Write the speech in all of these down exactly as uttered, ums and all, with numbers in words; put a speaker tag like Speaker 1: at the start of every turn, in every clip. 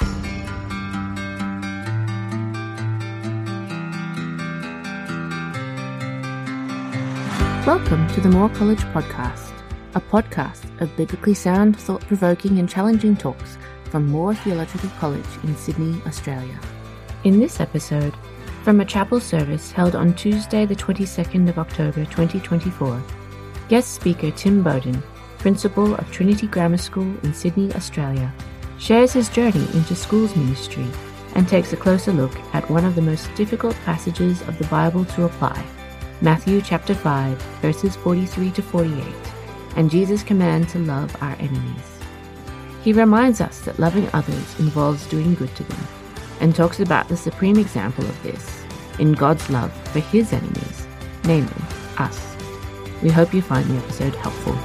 Speaker 1: Welcome to the Moore College Podcast, a podcast of biblically sound, thought-provoking and challenging talks from Moore Theological College in Sydney, Australia. In this episode, from a chapel service held on Tuesday the twenty-second of October twenty twenty-four, guest speaker Tim Bowden, Principal of Trinity Grammar School in Sydney, Australia, shares his journey into schools ministry and takes a closer look at one of the most difficult passages of the Bible to apply, Matthew chapter five, verses forty-three to forty-eight, and Jesus' command to love our enemies. He reminds us that loving others involves doing good to them, and talks about the supreme example of this in God's love for his enemies, namely us. We hope you find the episode helpful.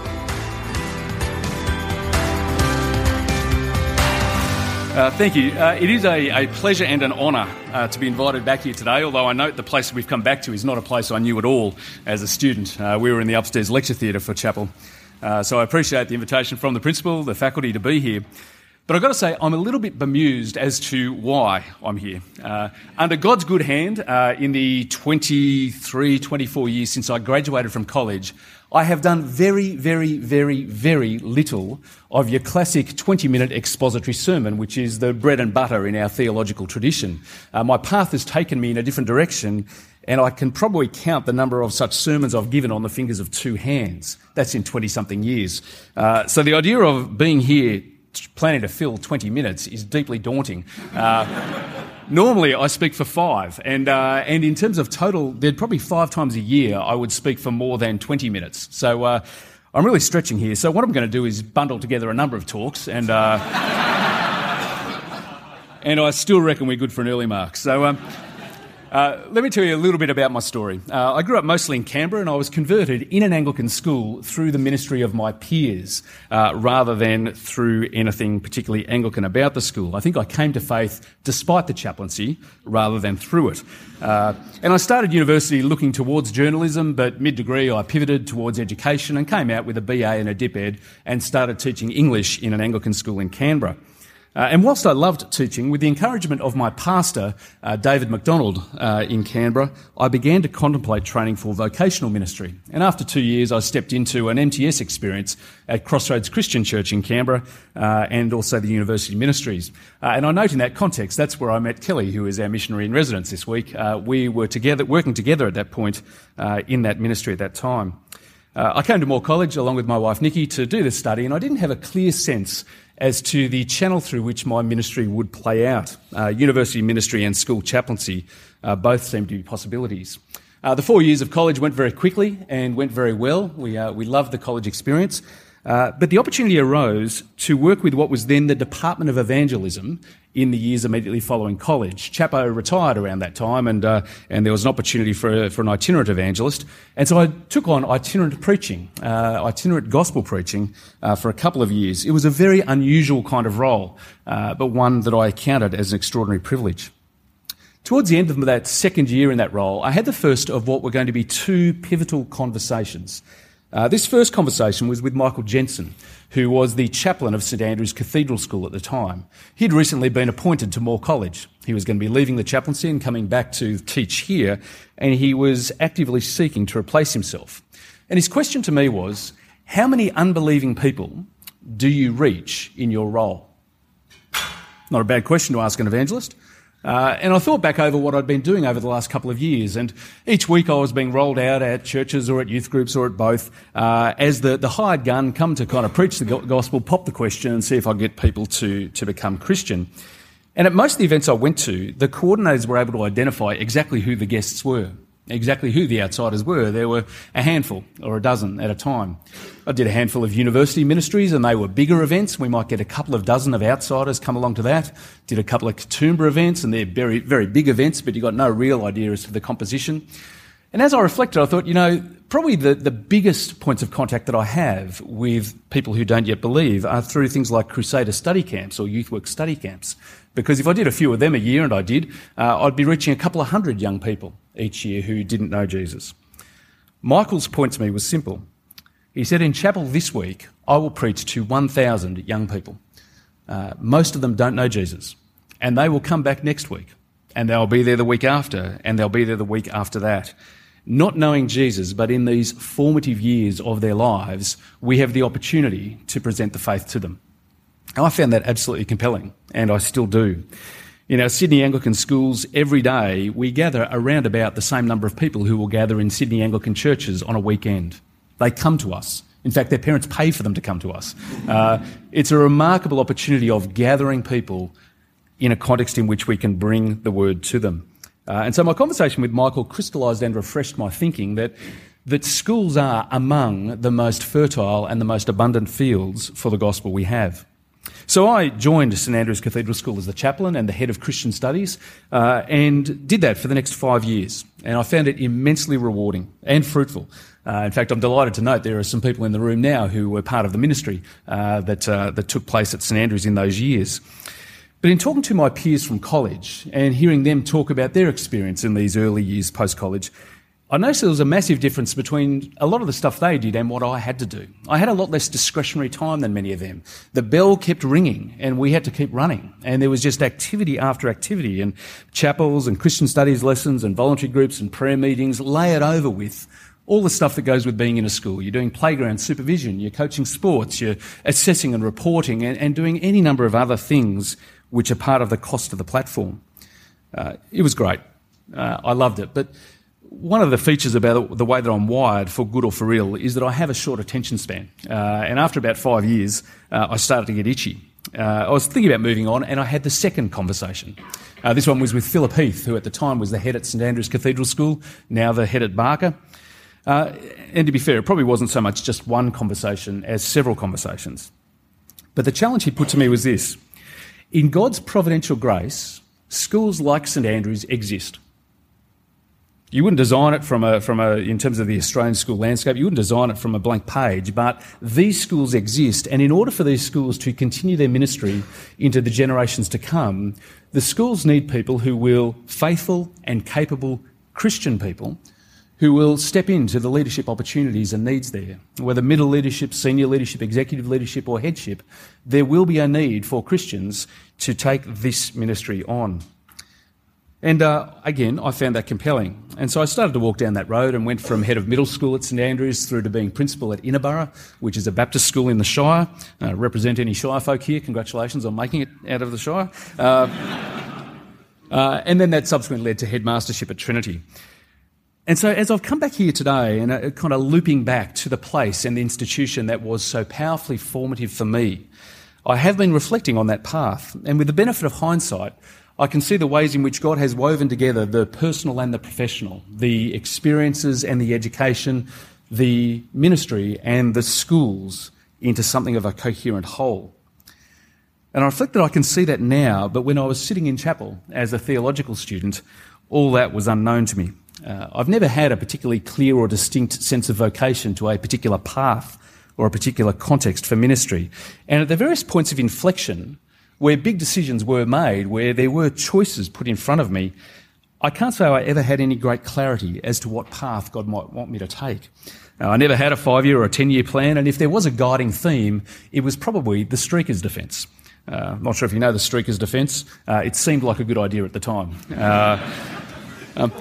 Speaker 2: Uh, thank you. Uh, it is a, a pleasure and an honour uh, to be invited back here today, although I note the place we've come back to is not a place I knew at all as a student. Uh, we were in the upstairs lecture theatre for chapel, uh, so I appreciate the invitation from the principal, the faculty to be here. But I've got to say, I'm a little bit bemused as to why I'm here. Uh, under God's good hand, uh, in the twenty-three, twenty-four years since I graduated from college, I have done very, very, very, very little of your classic twenty-minute expository sermon, which is the bread and butter in our theological tradition. Uh, my path has taken me in a different direction, and I can probably count the number of such sermons I've given on the fingers of two hands. That's in twenty-something years. Uh, so the idea of being here planning to fill twenty minutes is deeply daunting. Uh, Normally, I speak for five, and uh, and in terms of total, there'd probably five times a year I would speak for more than twenty minutes. So uh, I'm really stretching here. So what I'm going to do is bundle together a number of talks, and uh, and I still reckon we're good for an early mark. So um, uh, let me tell you a little bit about my story. Uh, I grew up mostly in Canberra, and I was converted in an Anglican school through the ministry of my peers, uh, rather than through anything particularly Anglican about the school. I think I came to faith despite the chaplaincy, rather than through it. Uh, and I started university looking towards journalism, but mid-degree I pivoted towards education and came out with a B A and a Dip Ed and started teaching English in an Anglican school in Canberra. Uh, and whilst I loved teaching, with the encouragement of my pastor, uh, David McDonald, uh, in Canberra, I began to contemplate training for vocational ministry. And after two years, I stepped into an M T S experience at Crossroads Christian Church in Canberra, uh, and also the university ministries. Uh, and I note in that context, that's where I met Kelly, who is our missionary in residence this week. Uh, we were together, working together at that point, uh, in that ministry at that time. Uh, I came to Moore College along with my wife Nikki to do this study, and I didn't have a clear sense as to the channel through which my ministry would play out. Uh, university ministry and school chaplaincy uh, both seemed to be possibilities. Uh, the four years of college went very quickly and went very well. We uh, we loved the college experience. Uh, but the opportunity arose to work with what was then the Department of Evangelism in the years immediately following college. Chapo retired around that time, and uh, and there was an opportunity for, for an itinerant evangelist. And so I took on itinerant preaching, uh, itinerant gospel preaching uh, for a couple of years. It was a very unusual kind of role, uh, but one that I counted as an extraordinary privilege. Towards the end of that second year in that role, I had the first of what were going to be two pivotal conversations. Uh, this first conversation was with Michael Jensen, who was the chaplain of St Andrew's Cathedral School at the time. He'd recently been appointed to Moore College. He was going to be leaving the chaplaincy and coming back to teach here, and he was actively seeking to replace himself. And his question to me was, how many unbelieving people do you reach in your role? Not a bad question to ask an evangelist. Uh, and I thought back over what I'd been doing over the last couple of years, and each week I was being rolled out at churches or at youth groups or at both uh, as the, the hired gun, come to kind of preach the gospel, pop the question and see if I get people to, to become Christian. And at most of the events I went to, the coordinators were able to identify exactly who the guests were, exactly who the outsiders were. There were a handful or a dozen at a time. I did a handful of university ministries, and they were bigger events. We might get a couple of dozen of outsiders come along to that. Did a couple of Katoomba events, and they're very, very big events, but you got no real idea as to the composition. And as I reflected, I thought, you know, probably the, the biggest points of contact that I have with people who don't yet believe are through things like Crusader study camps or youth work study camps. Because if I did a few of them a year, and I did, uh, I'd be reaching a couple of hundred young people each year who didn't know Jesus. Michael's point to me was simple. He said, in chapel this week, I will preach to one thousand young people. Uh, most of them don't know Jesus. and they will come back next week, and they'll be there the week after, and they'll be there the week after that. Not knowing Jesus, but in these formative years of their lives, we have the opportunity to present the faith to them. And I found that absolutely compelling, and I still do. In our Sydney Anglican schools, every day we gather around about the same number of people who will gather in Sydney Anglican churches on a weekend. They come to us. In fact, their parents pay for them to come to us. Uh, it's a remarkable opportunity of gathering people in a context in which we can bring the word to them. Uh, and so my conversation with Michael crystallised and refreshed my thinking that, that schools are among the most fertile and the most abundant fields for the gospel we have. So I joined St Andrew's Cathedral School as the chaplain and the head of Christian Studies uh, and did that for the next five years. And I found it immensely rewarding and fruitful. Uh, in fact, I'm delighted to note there are some people in the room now who were part of the ministry uh, that, uh, that took place at St Andrew's in those years. But in talking to my peers from college and hearing them talk about their experience in these early years post-college, I noticed there was a massive difference between a lot of the stuff they did and what I had to do. I had a lot less discretionary time than many of them. The bell kept ringing and we had to keep running. And there was just activity after activity, and chapels and Christian studies lessons and voluntary groups and prayer meetings layered over with all the stuff that goes with being in a school. You're doing playground supervision, you're coaching sports, you're assessing and reporting and, and doing any number of other things which are part of the cost of the platform. Uh, it was great. Uh, I loved it. But one of the features about the way that I'm wired, for good or for ill, is that I have a short attention span. Uh, and after about five years, uh, I started to get itchy. Uh, I was thinking about moving on, and I had the second conversation. Uh, this one was with Philip Heath, who at the time was the head at St Andrew's Cathedral School, now the head at Barker. Uh, and to be fair, it probably wasn't so much just one conversation as several conversations. But the challenge he put to me was this. In God's providential grace, schools like St Andrew's exist. You wouldn't design it from a, from a, in terms of the Australian school landscape, you wouldn't design it from a blank page, but these schools exist, and in order for these schools to continue their ministry into the generations to come, the schools need people who will, faithful and capable Christian people, who will step into the leadership opportunities and needs there. Whether middle leadership, senior leadership, executive leadership or headship, there will be a need for Christians to take this ministry on. And uh, again, I found that compelling. And so I started to walk down that road and went from head of middle school at St Andrews through to being principal at Innerborough, which is a Baptist school in the Shire. Uh, represent any Shire folk here. Congratulations on making it out of the Shire. Uh, uh, and then that subsequently led to headmastership at Trinity. And so as I've come back here today and uh, kind of looping back to the place and the institution that was so powerfully formative for me, I have been reflecting on that path. And with the benefit of hindsight, I can see the ways in which God has woven together the personal and the professional, the experiences and the education, the ministry and the schools into something of a coherent whole. And I reflect that I can see that now, but when I was sitting in chapel as a theological student, all that was unknown to me. Uh, I've never had a particularly clear or distinct sense of vocation to a particular path or a particular context for ministry. And at the various points of inflection, where big decisions were made, where there were choices put in front of me, I can't say I ever had any great clarity as to what path God might want me to take. Now, I never had a five-year or a ten-year plan, and if there was a guiding theme, it was probably the streaker's defence. Uh, I'm not sure if you know the streaker's defence. Uh, it seemed like a good idea at the time. Uh, um,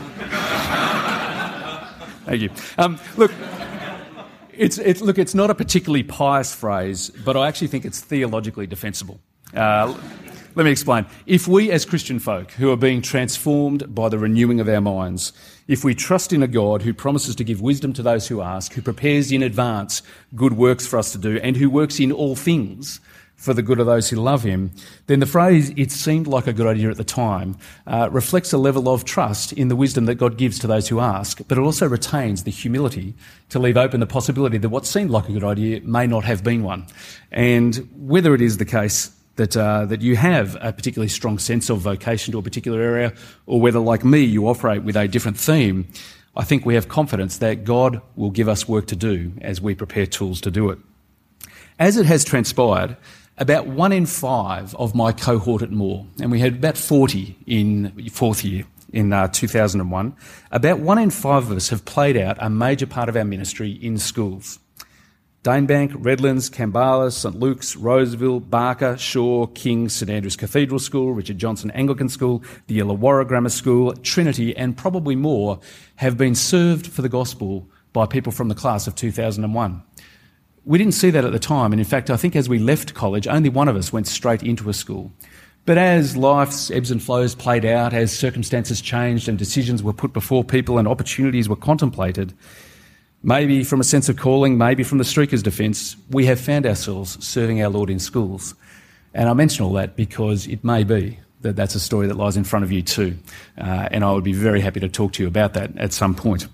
Speaker 2: thank you. Um, look, it's, it's, look, it's not a particularly pious phrase, but I actually think it's theologically defensible. Uh, let me explain. If we as Christian folk who are being transformed by the renewing of our minds, if we trust in a God who promises to give wisdom to those who ask, who prepares in advance good works for us to do, and who works in all things for the good of those who love him, then the phrase, "it seemed like a good idea at the time," uh, reflects a level of trust in the wisdom that God gives to those who ask, but it also retains the humility to leave open the possibility that what seemed like a good idea may not have been one. And whether it is the case that uh, that you have a particularly strong sense of vocation to a particular area, or whether, like me, you operate with a different theme, I think we have confidence that God will give us work to do as we prepare tools to do it. As it has transpired, about one in five of my cohort at Moore, and we had about forty in fourth year in uh, two thousand one, about one in five of us have played out a major part of our ministry in schools. Danebank, Redlands, Kambala, St Luke's, Roseville, Barker, Shaw, King, St Andrew's Cathedral School, Richard Johnson Anglican School, the Illawarra Grammar School, Trinity, and probably more have been served for the gospel by people from the class of two thousand one. We didn't see that at the time, and in fact, I think as we left college, only one of us went straight into a school. But as life's ebbs and flows played out, as circumstances changed and decisions were put before people and opportunities were contemplated, maybe from a sense of calling, maybe from the streaker's defence, we have found ourselves serving our Lord in schools. And I mention all that because it may be that that's a story that lies in front of you too. Uh, and I would be very happy to talk to you about that at some point.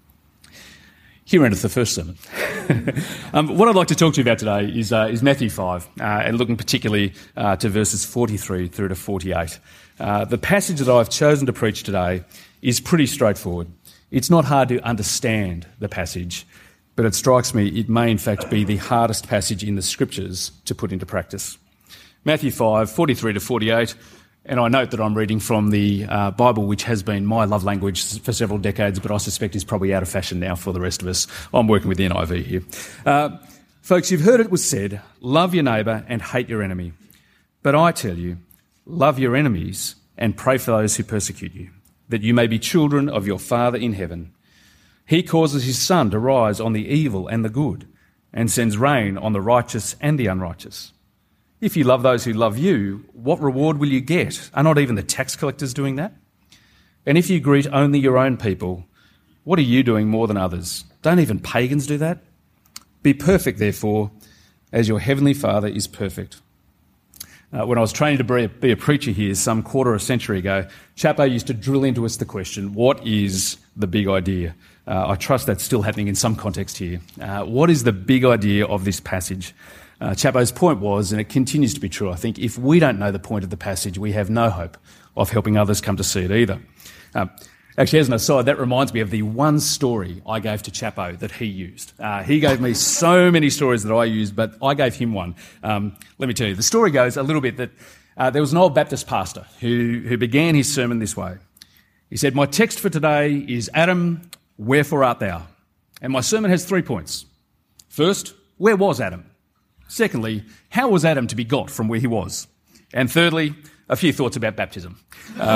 Speaker 2: Here endeth the first sermon. um, what I'd like to talk to you about today is, uh, is Matthew five, uh, and looking particularly uh, to verses forty-three through to forty-eight. Uh, the passage that I've chosen to preach today is pretty straightforward. It's not hard to understand the passage, but it strikes me it may in fact be the hardest passage in the Scriptures to put into practice. Matthew five, forty-three to forty-eight, and I note that I'm reading from the uh, Bible, which has been my love language for several decades, but I suspect is probably out of fashion now for the rest of us. I'm working with the N I V here. Uh, folks, you've heard it was said, love your neighbour and hate your enemy. But I tell you, love your enemies and pray for those who persecute you, that you may be children of your Father in heaven. He causes his sun to rise on the evil and the good, and sends rain on the righteous and the unrighteous. If you love those who love you, what reward will you get? Are not even the tax collectors doing that? And if you greet only your own people, what are you doing more than others? Don't even pagans do that? Be perfect, therefore, as your heavenly Father is perfect. Uh, when I was training to be a, be a preacher here some quarter of a century ago, Chapo used to drill into us the question, what is the big idea? Uh, I trust that's still happening in some context here. Uh, what is the big idea of this passage? Uh, Chapo's point was, and it continues to be true, I think, if we don't know the point of the passage, we have no hope of helping others come to see it either. Um, actually, as an aside, that reminds me of the one story I gave to Chapo that he used. Uh, he gave me so many stories that I used, but I gave him one. Um, let me tell you, the story goes a little bit that uh, there was an old Baptist pastor who, who began his sermon this way. He said, "My text for today is, Adam, wherefore art thou?" And my sermon has three points. First, where was Adam? Secondly, how was Adam to be got from where he was? And thirdly, a few thoughts about baptism. Uh,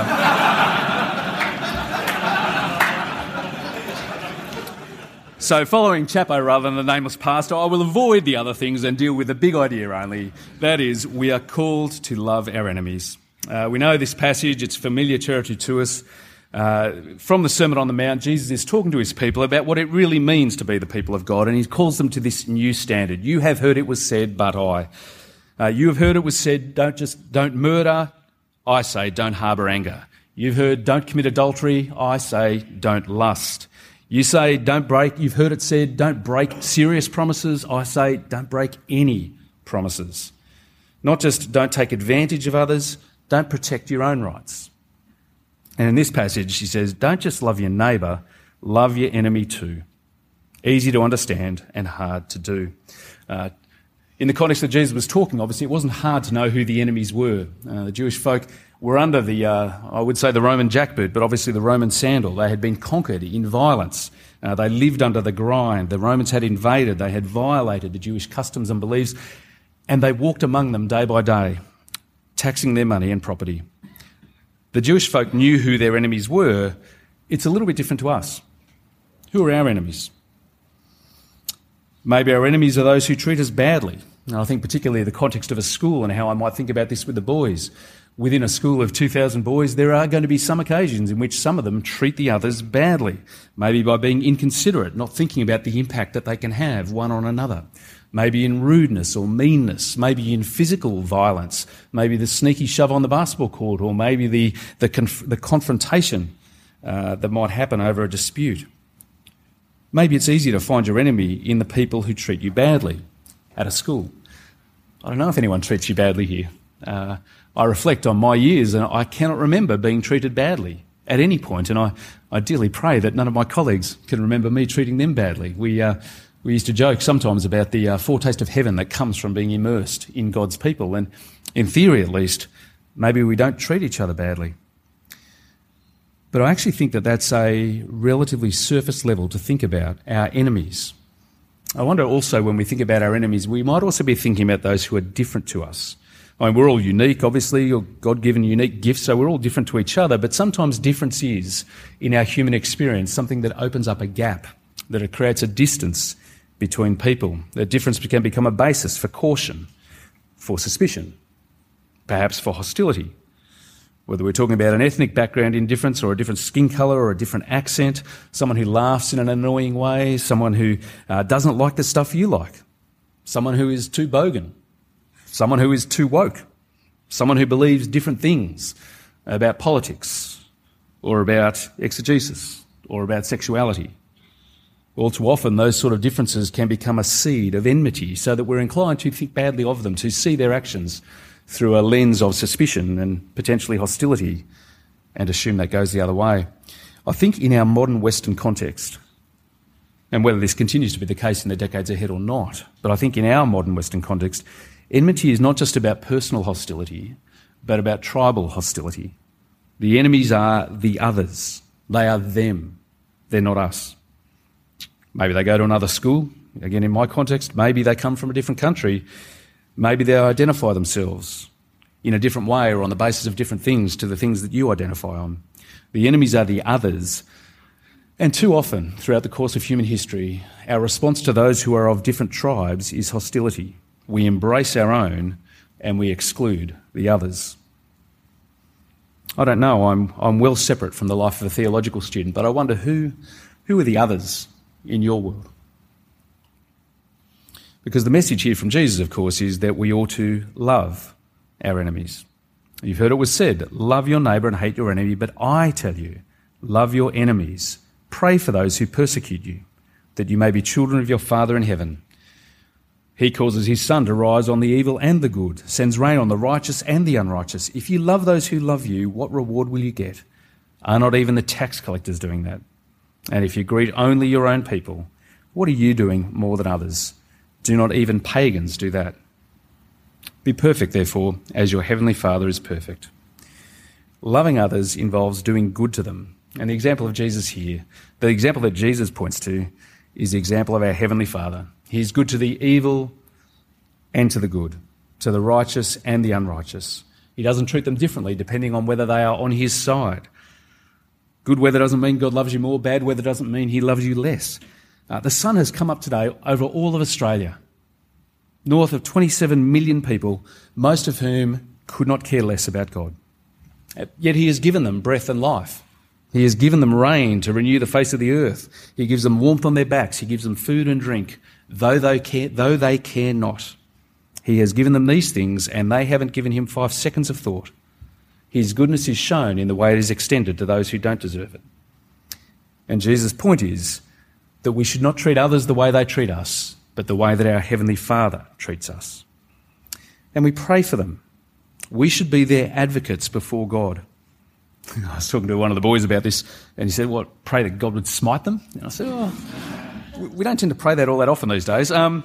Speaker 2: so following Chapo rather than the nameless pastor, I will avoid the other things and deal with the big idea only. That is, we are called to love our enemies. Uh, we know this passage, it's familiar territory to us. Uh, from the Sermon on the Mount, Jesus is talking to his people about what it really means to be the people of God, and he calls them to this new standard. You have heard it was said, but I. Uh, you have heard it was said, don't just don't murder. I say, don't harbour anger. You've heard, don't commit adultery. I say, don't lust. You say, don't break. You've heard it said, don't break serious promises. I say, don't break any promises. Not just don't take advantage of others, don't protect your own rights. And in this passage, he says, don't just love your neighbour, love your enemy too. Easy to understand and hard to do. Uh, in the context that Jesus was talking, obviously, it wasn't hard to know who the enemies were. Uh, the Jewish folk were under the, uh, I would say, the Roman jackboot, but obviously the Roman sandal. They had been conquered in violence. Uh, they lived under the grind. The Romans had invaded. They had violated the Jewish customs and beliefs, and they walked among them day by day, taxing their money and property. The Jewish folk knew who their enemies were. It's a little bit different to us. Who are our enemies? Maybe our enemies are those who treat us badly. And I think particularly the context of a school and how I might think about this with the boys. Within a school of two thousand boys, there are going to be some occasions in which some of them treat the others badly, maybe by being inconsiderate, not thinking about the impact that they can have one on another. Maybe in rudeness or meanness, maybe in physical violence, maybe the sneaky shove on the basketball court, or maybe the the, conf- the confrontation uh, that might happen over a dispute. Maybe it's easy to find your enemy in the people who treat you badly at a school. I don't know if anyone treats you badly here. Uh, I reflect on my years and I cannot remember being treated badly at any point, and I, I dearly pray that none of my colleagues can remember me treating them badly. We uh, we used to joke sometimes about the uh, foretaste of heaven that comes from being immersed in God's people, and in theory at least, maybe we don't treat each other badly. But I actually think that that's a relatively surface level to think about our enemies. I wonder also, when we think about our enemies, we might also be thinking about those who are different to us. I mean, we're all unique, obviously, or God-given unique gifts, so we're all different to each other, but sometimes difference is, in our human experience, something that opens up a gap, that it creates a distance between people. That difference can become a basis for caution, for suspicion, perhaps for hostility. Whether we're talking about an ethnic background indifference or a different skin colour or a different accent, someone who laughs in an annoying way, someone who uh, doesn't like the stuff you like, someone who is too bogan, someone who is too woke, someone who believes different things about politics or about exegesis or about sexuality. All too often those sort of differences can become a seed of enmity so that we're inclined to think badly of them, to see their actions through a lens of suspicion and potentially hostility and assume that goes the other way. I think in our modern Western context, and whether this continues to be the case in the decades ahead or not, but I think in our modern Western context, enmity is not just about personal hostility, but about tribal hostility. The enemies are the others. They are them. They're not us. Maybe they go to another school. Again, in my context, maybe they come from a different country. Maybe they identify themselves in a different way or on the basis of different things to the things that you identify on. The enemies are the others. And too often, throughout the course of human history, our response to those who are of different tribes is hostility. We embrace our own and we exclude the others. I don't know, I'm, I'm well separate from the life of a theological student, but I wonder who, who are the others in your world? Because the message here from Jesus, of course, is that we ought to love our enemies. You've heard it was said, love your neighbour and hate your enemy, but I tell you, love your enemies. Pray for those who persecute you, that you may be children of your Father in heaven. He causes his sun to rise on the evil and the good, sends rain on the righteous and the unrighteous. If you love those who love you, what reward will you get? Are not even the tax collectors doing that? And if you greet only your own people, what are you doing more than others? Do not even pagans do that? Be perfect, therefore, as your heavenly Father is perfect. Loving others involves doing good to them. And the example of Jesus here, the example that Jesus points to, is the example of our heavenly Father. He is good to the evil and to the good, to the righteous and the unrighteous. He doesn't treat them differently depending on whether they are on his side. Good weather doesn't mean God loves you more. Bad weather doesn't mean he loves you less. Uh, the sun has come up today over all of Australia, north of twenty-seven million people, most of whom could not care less about God. Yet he has given them breath and life. He has given them rain to renew the face of the earth. He gives them warmth on their backs. He gives them food and drink, though they care, though they care not. He has given them these things, and they haven't given him five seconds of thought. His goodness is shown in the way it is extended to those who don't deserve it. And Jesus' point is that we should not treat others the way they treat us, but the way that our Heavenly Father treats us. And we pray for them. We should be their advocates before God. I was talking to one of the boys about this, and he said, what, pray that God would smite them? And I said, oh, we don't tend to pray that all that often these days. Um,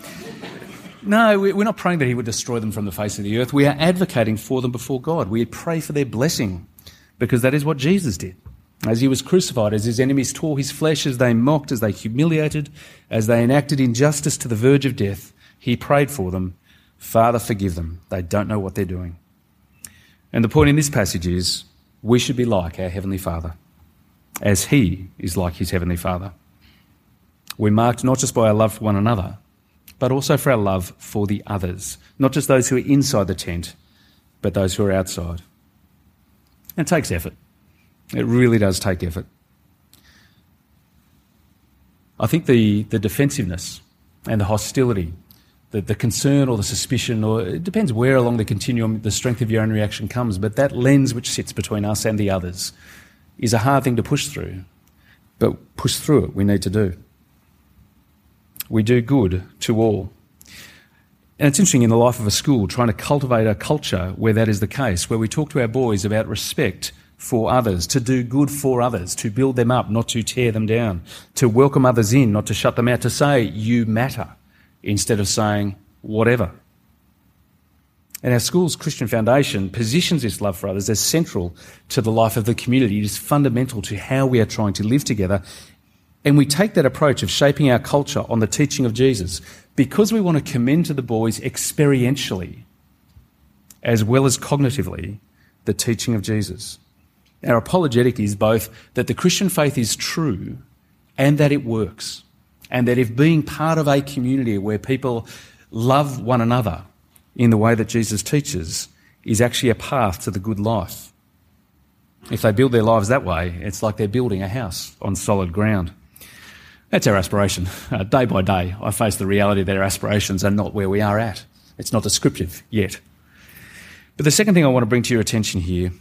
Speaker 2: no, we're not praying that he would destroy them from the face of the earth. We are advocating for them before God. We pray for their blessing, because that is what Jesus did. As he was crucified, as his enemies tore his flesh, as they mocked, as they humiliated, as they enacted injustice to the verge of death, he prayed for them, Father, forgive them. They don't know what they're doing. And the point in this passage is, we should be like our Heavenly Father, as he is like his Heavenly Father. We're marked not just by our love for one another, but also for our love for the others, not just those who are inside the tent, but those who are outside. And it takes effort. It really does take effort. I think the, the defensiveness and the hostility, the, the concern or the suspicion, or it depends where along the continuum the strength of your own reaction comes, but that lens which sits between us and the others is a hard thing to push through. But push through it we need to do. We do good to all. And it's interesting in the life of a school trying to cultivate a culture where that is the case, where we talk to our boys about respect for others, to do good for others, to build them up, not to tear them down, to welcome others in, not to shut them out, to say, you matter, instead of saying, whatever. And our school's Christian Foundation positions this love for others as central to the life of the community. It is fundamental to how we are trying to live together And we take that approach of shaping our culture on the teaching of Jesus because we want to commend to the boys experientially, as well as cognitively, the teaching of Jesus. Our apologetic is both that the Christian faith is true and that it works, and that if being part of a community where people love one another in the way that Jesus teaches is actually a path to the good life. If they build their lives that way, it's like they're building a house on solid ground. That's our aspiration. Uh, day by day, I face the reality that our aspirations are not where we are at. It's not descriptive yet. But the second thing I want to bring to your attention here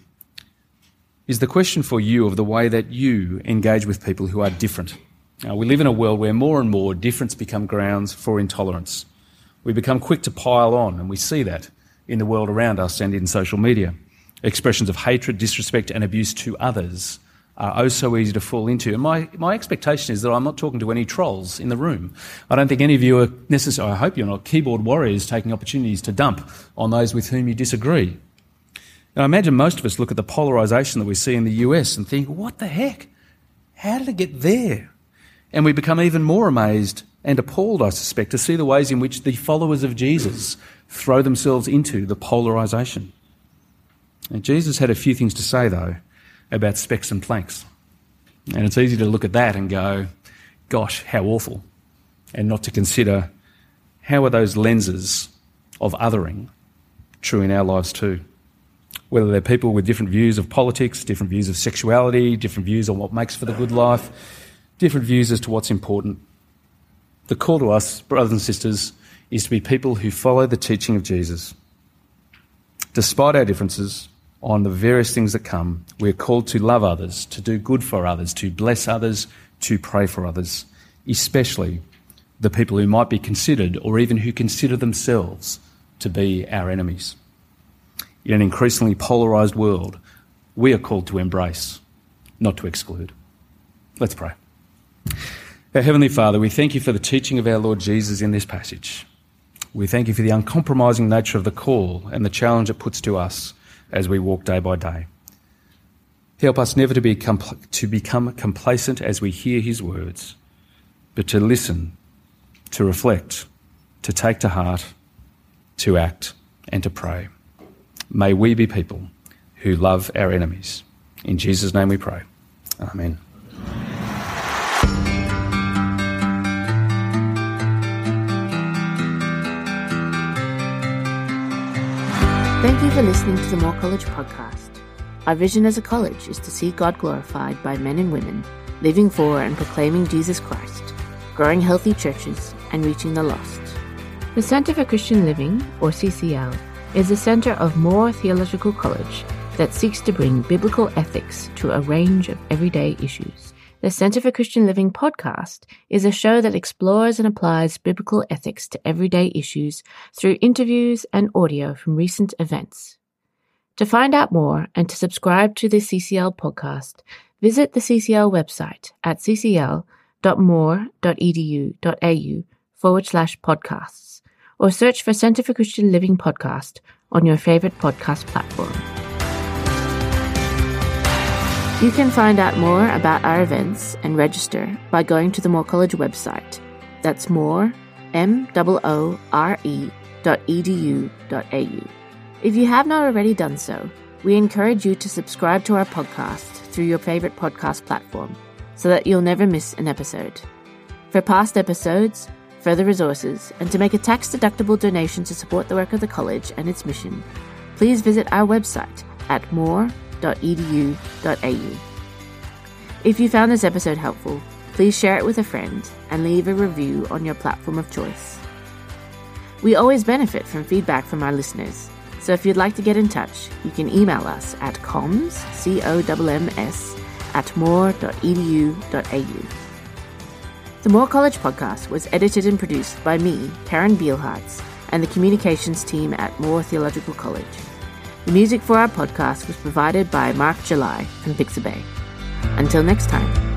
Speaker 2: is the question for you of the way that you engage with people who are different. Uh, we live in a world where more and more difference become grounds for intolerance. We become quick to pile on, and we see that in the world around us and in social media. Expressions of hatred, disrespect and abuse to others are oh so easy to fall into. And my, my expectation is that I'm not talking to any trolls in the room. I don't think any of you are necessarily, I hope you're not, keyboard warriors taking opportunities to dump on those with whom you disagree. Now, I imagine most of us look at the polarisation that we see in the U S and think, what the heck? How did it get there? And we become even more amazed and appalled, I suspect, to see the ways in which the followers of Jesus throw themselves into the polarisation. And Jesus had a few things to say, though, about specks and planks. And it's easy to look at that and go, gosh, how awful, and not to consider how are those lenses of othering true in our lives too. Whether they're people with different views of politics, different views of sexuality, different views on what makes for the good life, different views as to what's important. The call to us, brothers and sisters, is to be people who follow the teaching of Jesus. Despite our differences on the various things that come, we're called to love others, to do good for others, to bless others, to pray for others, especially the people who might be considered or even who consider themselves to be our enemies. In an increasingly polarised world, we are called to embrace, not to exclude. Let's pray. Our Heavenly Father, we thank you for the teaching of our Lord Jesus in this passage. We thank you for the uncompromising nature of the call and the challenge it puts to us as we walk day by day. Help us never to be compl- to become complacent as we hear his words, but to listen, to reflect, to take to heart, to act and to pray. May we be people who love our enemies. In Jesus' name we pray. Amen.
Speaker 1: Thank you for listening to the Moore College podcast. Our vision as a college is to see God glorified by men and women living for and proclaiming Jesus Christ, growing healthy churches, and reaching the lost. The Centre for Christian Living, or C C L, is a centre of Moore Theological College that seeks to bring biblical ethics to a range of everyday issues. The Centre for Christian Living podcast is a show that explores and applies biblical ethics to everyday issues through interviews and audio from recent events. To find out more and to subscribe to the C C L podcast, visit the C C L website at ccl.moore.edu.au forward slash podcasts, or search for Centre for Christian Living podcast on your favourite podcast platform. You can find out more about our events and register by going to the Moore College website. That's more, M O O R E dot E D U dot A U. If you have not already done so, we encourage you to subscribe to our podcast through your favourite podcast platform so that you'll never miss an episode. For past episodes, further resources, and to make a tax-deductible donation to support the work of the college and its mission, please visit our website at more dot e d u dot a u. If you found this episode helpful, please share it with a friend and leave a review on your platform of choice. We always benefit from feedback from our listeners, so if you'd like to get in touch, you can email us at comms, C O M M S, at more dot e d u dot a u. The Moore College podcast was edited and produced by me, Karen Bielhartz, and the communications team at Moore Theological College. The music for our podcast was provided by Mark July from Pixabay. Until next time.